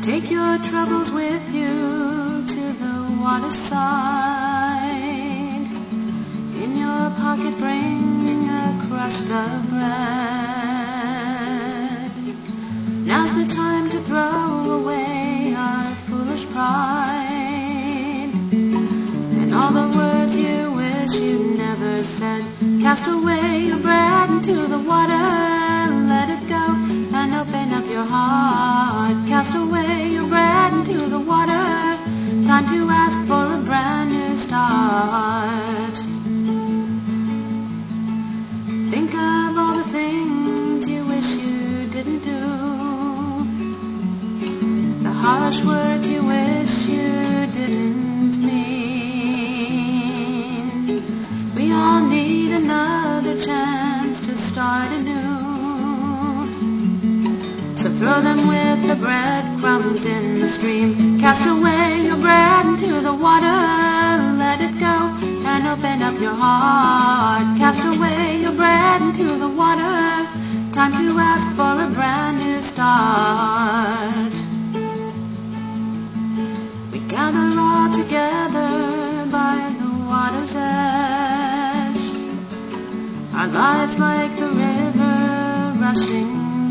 Take your troubles with you to the waterside. In your pocket bring a crust of bread. Now's the time to throw away our foolish pride, and all the words you wish you never said. Cast away your bread into the water, let it go, and open up your heart. Cast away your bread into the water, time to ask for a brand new start. Think of all the things you wish you didn't do, the harsh words you wish you didn't mean. We all need another chance to start anew, so throw them with the breadcrumbs in the stream. Cast away your bread into the water, let it go, and open up your heart. Cast away your bread into the water, time to ask for a brand new start. We gather all together by the water's edge, our lives like the river rushing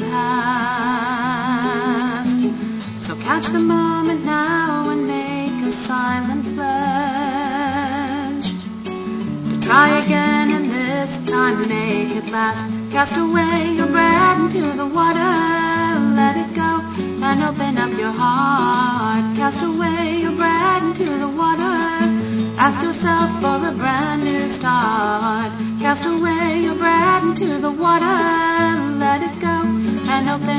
past. So catch the moment now and make a silent pledge to try again, and this time make it last. Cast away your bread into the water, let it go, and open up your heart. Cast away your bread into the water, ask yourself for a brand new start. Cast away your bread into the water, let it go, and open